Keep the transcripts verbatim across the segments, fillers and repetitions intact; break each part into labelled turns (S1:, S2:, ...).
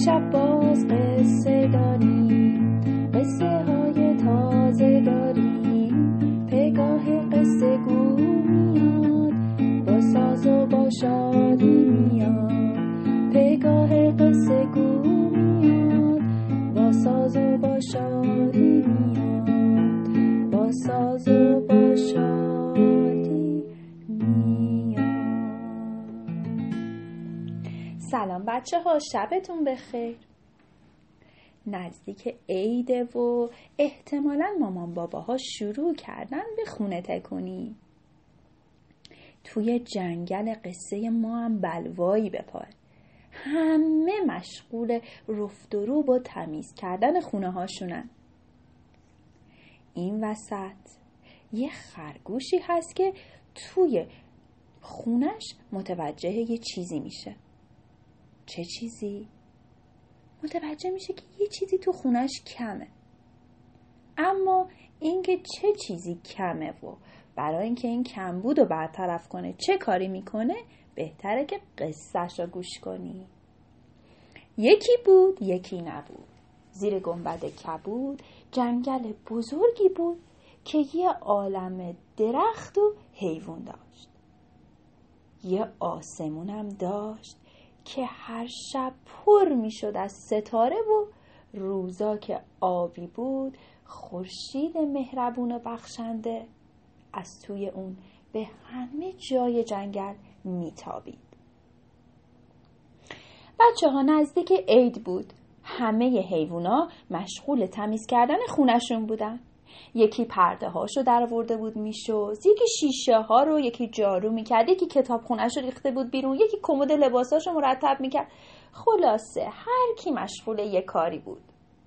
S1: شب باز قصه داریم، قصه های تازه داریم. پگاه قصه گو میاد، با ساز و با شادی میاد. پگاه قصه گو میاد، با ساز و با شادی میاد. با ساز و با شادی میاد. سلام بچه ها، شبتون بخیر. نزدیک عیده و احتمالاً مامان باباها شروع کردن به خونه تکونی. توی جنگل قصه ما هم بلوایی بپاره. همه مشغول رفت و روب و تمیز کردن خونه هاشونن. این وسط یه خرگوشی هست که توی خونش متوجه یه چیزی میشه. چه چیزی؟ متوجه میشه که یه چیزی تو خونش کمه. اما اینکه چه چیزی کمه و برای اینکه این کمبود رو برطرف کنه چه کاری میکنه، بهتره که قصه‌ش رو گوش کنی. یکی بود یکی نبود. زیر گنبد کبود جنگل بزرگی بود که یه عالم درخت و حیوان داشت. یه آسمونم داشت که هر شب پر می شد از ستاره و روزا که آبی بود خورشید مهربون و بخشنده از توی اون به همه جای جنگل می تابید. بچه ها نزدیک عید بود. همه حیوونا مشغول تمیز کردن خونشون بودن. یکی پرده هاشو در آورده بود میشست، یکی شیشه ها رو، یکی جارو میکرد، یکی کتاب خونه‌شو ریخته بود بیرون، یکی کمد لباساشو مرتب میکرد. خلاصه هر کی مشغول یه کاری بود.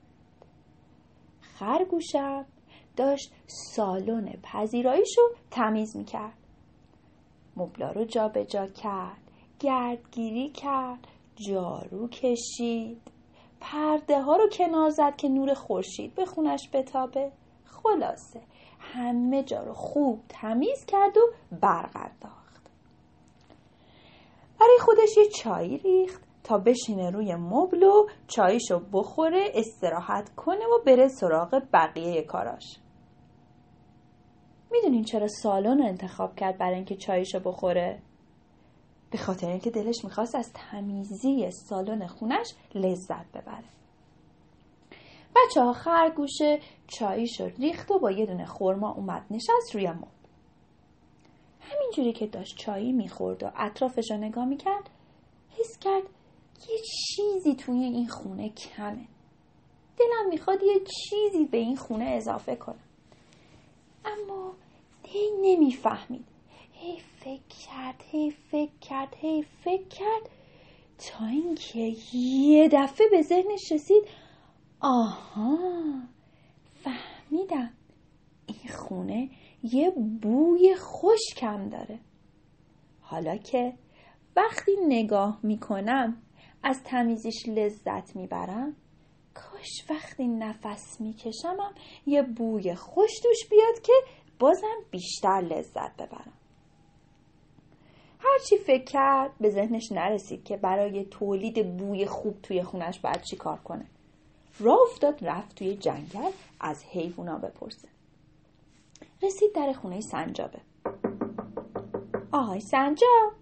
S1: خرگوشم داشت سالن پذیراییشو تمیز میکرد. مبلا رو جا به جا کرد، گردگیری کرد، جارو کشید، پرده ها رو کنار زد که نور خورشید به خونش بتابه. خلاصه همه جا رو خوب تمیز کرد و برق انداخت. برای خودش یه چایی ریخت تا بشینه روی مبل و چاییشو بخوره، استراحت کنه و بره سراغ بقیه کاراش. میدونین چرا سالن رو انتخاب کرد برای اینکه چاییشو بخوره؟ به خاطر اینکه دلش میخواست از تمیزی سالن خونش لذت ببره. بچه ها خرگوش چاییشو ریخت و با یه دونه خرما اومد نشست روی مبل. همینجوری که داشت چایی میخورد و اطرافش رو نگاه میکرد، حس کرد یه چیزی توی این خونه کمه. دلم میخواد یه چیزی به این خونه اضافه کنم. اما هی نمیفهمید. هی فکر کرد، هی فکر کرد، هی فکر کرد تا اینکه یه دفعه به ذهنش رسید آها، فهمیدم، این خونه یه بوی خشکم داره. حالا که وقتی نگاه میکنم از تمیزیش لذت میبرم، کاش وقتی نفس میکشمم یه بوی خوش توش بیاد که بازم بیشتر لذت ببرم. هرچی فکر کرد به ذهنش نرسید که برای تولید بوی خوب توی خونش باید چی کار کنه. راه افتاد رفت توی جنگل از حیوونا بپرسه. رسید در خونه سنجابه. آهای سنجاب،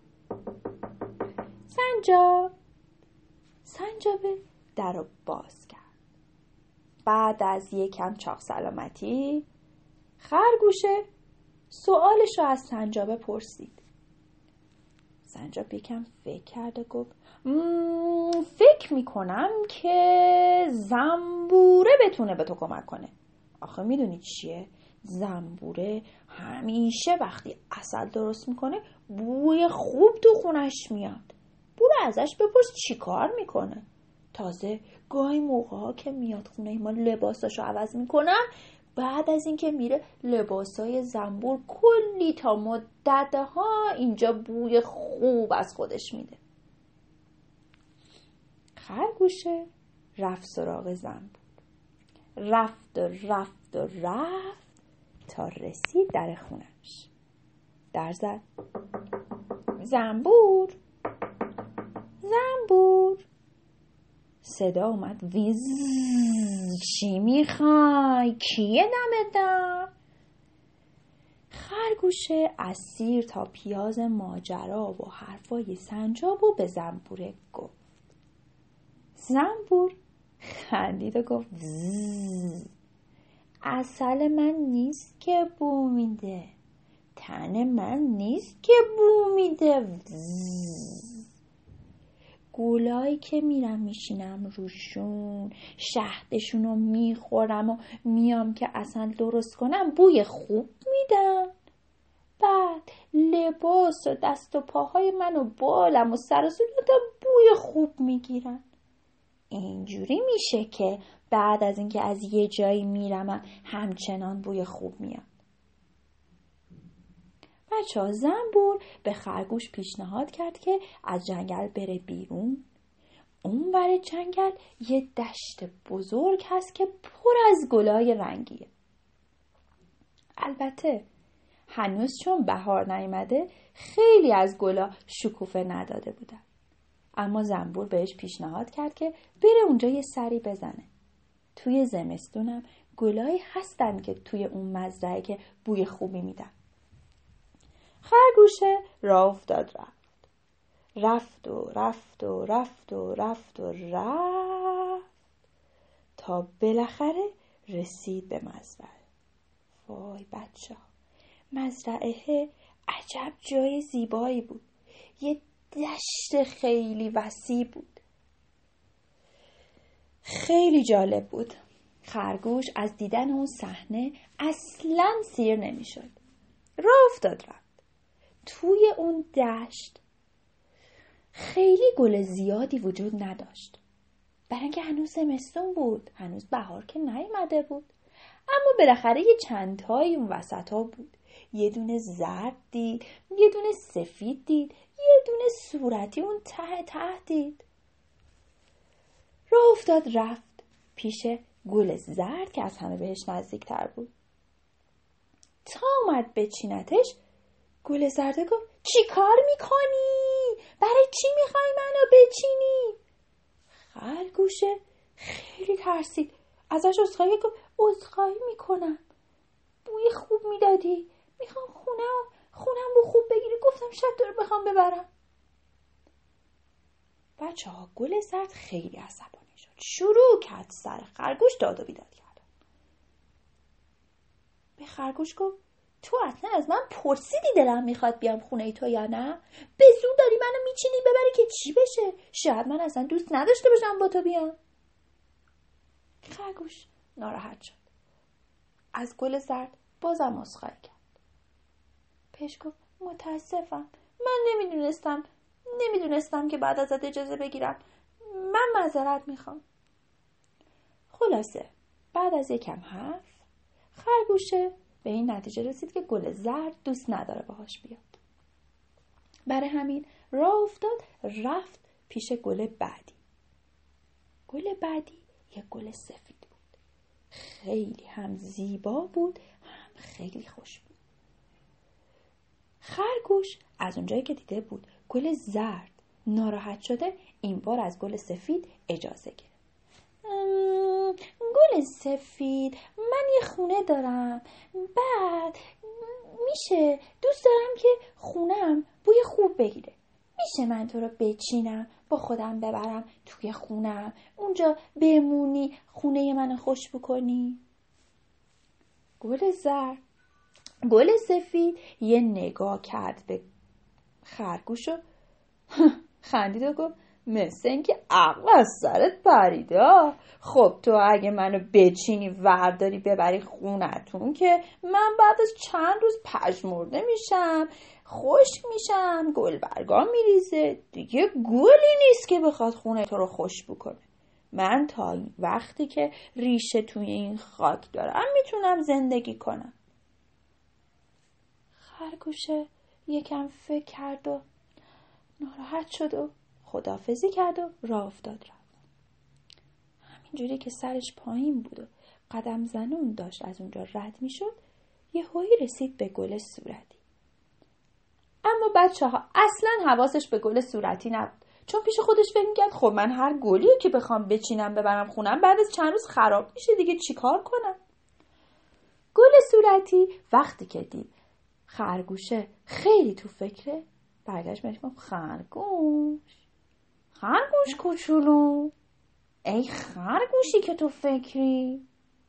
S1: سنجاب. سنجابه در رو باز کرد. بعد از یکم چاق سلامتی خرگوشه سوالش رو از سنجابه پرسید. سنجاب یکم فکر کرد و گفت فکر میکنم که زنبوره بتونه به تو کمک کنه. آخه میدونی چیه؟ زنبوره همیشه وقتی عسل درست میکنه بوی خوب تو خونش میاد. برو ازش بپرس چی کار میکنه. تازه گاهی موقع ها که میاد خونه ما لباساشو عوض میکنن، بعد از اینکه میره لباسای زنبور کلی تا مدت ها اینجا بوی خوب از خودش میده. خرگوشه رفت سراغ زنبور. رفت و رفت و رفت تا رسید در خونش. در زد. زنبور، زنبور. صدا اومد ویز. چی میخوای؟ کیه دمت در؟ خرگوش اسیر تا پیاز ماجرا و حرفای سنجاب و به زنبوره گفت. زنبور خندید و گفت عسل من نیست که بو میده، تن من نیست که بو میده. گلایی که میرم میشینم روشون، شهدشون رو میخورم و میام که اصلا درست کنم بوی خوب میدن. بعد لباس و دست و پاهای من و بالم و سر و صورتم بوی خوب میگیرن. اینجوری میشه که بعد از اینکه از یه جایی میرم همچنان بوی خوب میاد. بچه ها، زنبور به خرگوش پیشنهاد کرد که از جنگل بره بیرون. اون ور جنگل یه دشت بزرگ هست که پر از گلای رنگیه. البته هنوز چون بهار نیامده خیلی از گلا شکوفه نداده بودن. اما زنبور بهش پیشنهاد کرد که بره اونجا یه سری بزنه. توی زمستونم گلایی هستن که توی اون مزرعه که بوی خوبی میدن. خرگوشه راه افتاد رفت. رفت و رفت و رفت و رفت و رفت تا بالاخره رسید به مزرعه. وای بچه ها، مزرعه عجب جای زیبایی بود. یه دشت خیلی وسیع بود. خیلی جالب بود. خرگوش از دیدن اون صحنه اصلاً سیر نمیشد. راه افتاد رفت. توی اون دشت خیلی گل زیادی وجود نداشت، برای اینکه هنوز زمستون بود، هنوز بهار که نیامده بود. اما بالاخره یه چند تایی اون وسط ها بود. یه دونه زرد دید، یه دونه سفید دید، یه دونه صورتی اون ته ته دید. راه افتاد رفت پیش گل زرد که از همه بهش نزدیکتر بود. تا اومد بچینتش، گل زرد گفت چی کار میکنی؟ برای چی میخوای منو بچینی؟ خرگوشه خیلی ترسید. ازش عذرخواهی گفت عذرخواهی میکنم، بوی خوب میدادی، میخوام خونه خونم رو خوب بگیری، گفتم شاید تو رو بخوام ببرم. بچه ها، گل زرد خیلی عصبانی شد، شروع کرد سر خرگوش داد و بیداد کردن. به خرگوش گفت تو اصلا از من پرسیدی دلم میخواد بیام خونه تو یا نه؟ به زور داری منو میچینی ببری که چی بشه؟ شاید من اصلا دوست نداشته باشم با تو بیام. خرگوش ناراحت شد. از گل زرد بازم عذرخواهی کرد. پیش گفت متاسفم، من نمیدونستم نمیدونستم که بعد ازت اجازه بگیرم، من معذرت میخوام. خلاصه بعد از یکم حرف خرگوشه به این نتیجه رسید که گل زرد دوست نداره باهاش بیاد. برای همین راه افتاد رفت پیش گل بعدی. گل بعدی یه گل سفید بود. خیلی هم زیبا بود، هم خیلی خوش بود. خرگوش از اونجایی که دیده بود گل زرد ناراحت شده، این بار از گل سفید اجازه گرفت. گل سفید، من یه خونه دارم، بعد میشه دوست دارم که خونم بوی خوب بگیره، میشه من تو رو بچینم با خودم ببرم توی خونم، اونجا بمونی خونه منو خوش بکنی؟ گل زرد گل سفید یه نگاه کرد به خرگوش و خندید و گفت مثل اینکه عقل از سرت پریده. خب تو اگه منو بچینی ورداری ببری خونتون که من بعد از چند روز پژمرده میشم، خشک میشم، گل برگام میریزه، دیگه گلی نیست که بخواد خونه تو رو خوش بکنه. من تا وقتی که ریشه توی این خاک دارم میتونم زندگی کنم. خرگوشه یکم فکر کرد و ناراحت شد و خداحافظی کرد و راه افتاد رفت. همینجوری که سرش پایین بود و قدم زنون داشت از اونجا رد می شد، یه هایی رسید به گل صورتی. اما بچه ها اصلا حواسش به گل صورتی نبود، چون پیش خودش فکر میکرد خب من هر گلیو که بخوام بچینم ببرم خونم بعد از چند روز خراب میشه دیگه، چیکار کنم؟ گل صورتی وقتی که دید خرگوشه خیلی تو فکره، برگشت بهش گفت خرگوش خرگوش کوچولو، ای خرگوشی که تو فکری.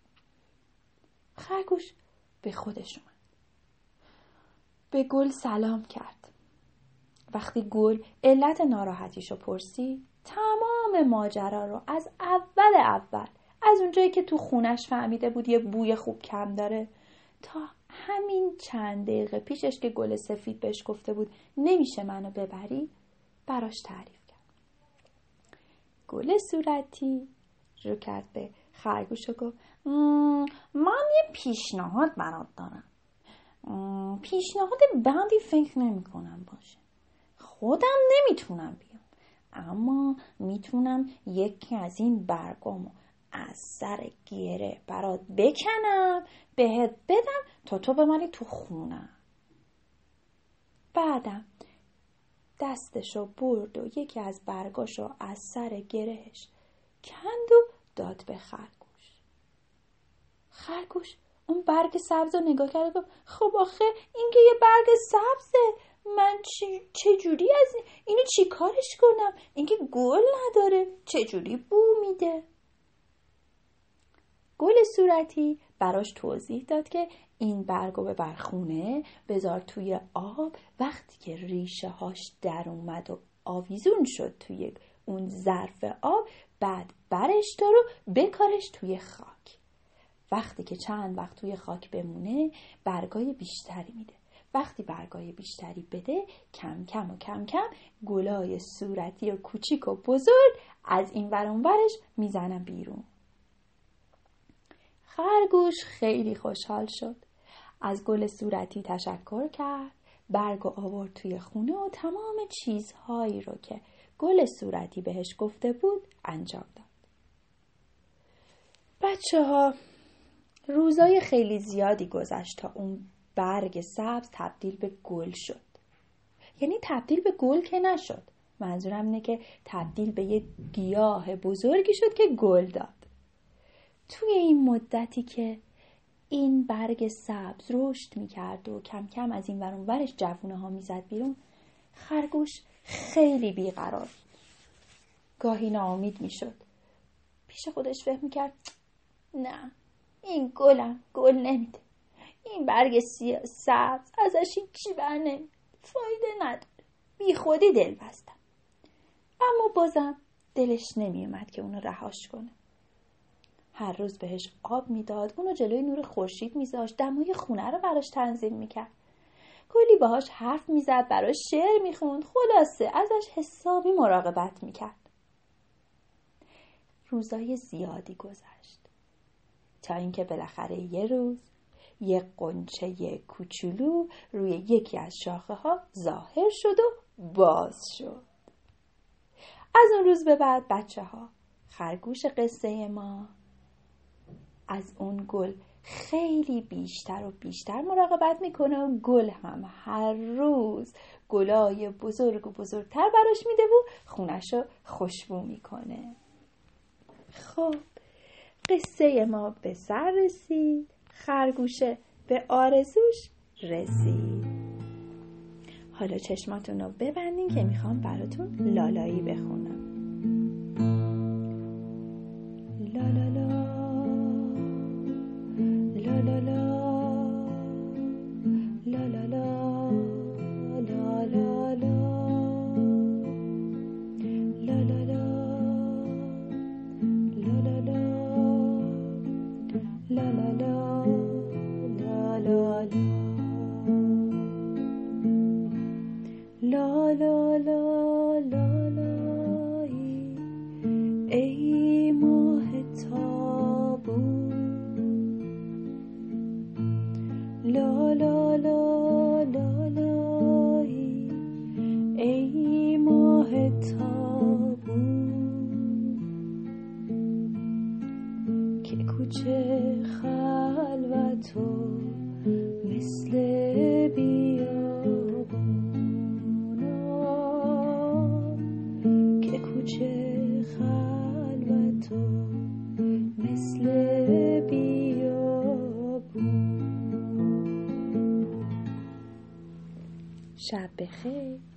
S1: خرگوش به خودش اومد، به گل سلام کرد. وقتی گل علت ناراحتیشو پرسید، تمام ماجرا رو از اول اول از اونجایی که تو خونش فهمیده بود یه بوی خوب کم داره تا همین چند دقیقه پیشش که گل سفید بهش گفته بود نمیشه منو ببری براش تعریف کرد. گل صورتی رو کرد به خرگوش و گفت من یه پیشنهاد برات دارم. پیشنهاد بدی فکر نمی کنم باشه، خودم نمیتونم بیام، اما میتونم یکی از این برگامو از سر گره برات بکنم بهت بدم تا تو بمانی تو خونم. بعدم دستشو برد و یکی از برگاشو از سر گرهش کند و داد به خرگوش. خرگوش اون برگ سبز رو نگاه کرد و گفت خب آخه این که یه برگ سبزه، من چی چجوری از این اینو چی کارش کنم؟ این که گل نداره، چجوری بو میده؟ گل صورتی براش توضیح داد که این برگو ببر خونه، بذار توی آب، وقتی که ریشه هاش در اومد و آویزون شد توی اون ظرف آب، بعد برش دارو بکارش توی خاک. وقتی که چند وقت توی خاک بمونه برگای بیشتری میده. وقتی برگای بیشتری بده کم کم و کم کم گلای صورتی و کوچیک و بزرگ از این ور اون ورش میزنن بیرون. خرگوش خیلی خوشحال شد، از گل صورتی تشکر کرد، برگ و آورد توی خونه و تمام چیزهایی رو که گل صورتی بهش گفته بود انجام داد. بچه ها روزای خیلی زیادی گذشت تا اون برگ سبز تبدیل به گل شد. یعنی تبدیل به گل که نشد، منظورم اینه که تبدیل به یه گیاه بزرگی شد که گل داد. توی این مدتی که این برگ سبز رشد میکرد و کم کم از این ور اون ورش جوونه ها میزد بیرون، خرگوش خیلی بیقرار، گاهی ناامید میشد. پیش خودش فکر میکرد نه این گلم گل نمیده، این برگ سبز ازش هیچی بر نمیده، فایده نداره، بی خودی دل بستم. اما بازم دلش نمیومد که اونو رهاش کنه. هر روز بهش آب میداد، اونو جلوی نور خورشید میذاشت، دمای خونه رو براش تنظیم میکرد، کلی باهاش حرف میزد، براش شعر میخوند، خلاصه ازش حسابی مراقبت میکرد. روزای زیادی گذشت تا اینکه بالاخره یه روز یه قنچه کوچولو روی یکی از شاخه ها ظاهر شد و باز شد. از اون روز به بعد بچه ها خرگوش قصه ما از اون گل خیلی بیشتر و بیشتر مراقبت میکنه و گل هم هر روز گلای بزرگ و بزرگتر براش میده و خونشو خوشبو میکنه. خب قصه ما به سر رسید، خرگوشه به آرزوش رسید. حالا چشماتون رو ببندین که میخوام براتون لالایی بخونم. لالالا لالالا لالالا لالالا لالالا لالالا لالالا لالالا لالالا لالایی ای ماه تابون، لالالا لالایی ای ماه تابون، که کوچه خلوت و مثل بیابون شب بخیر.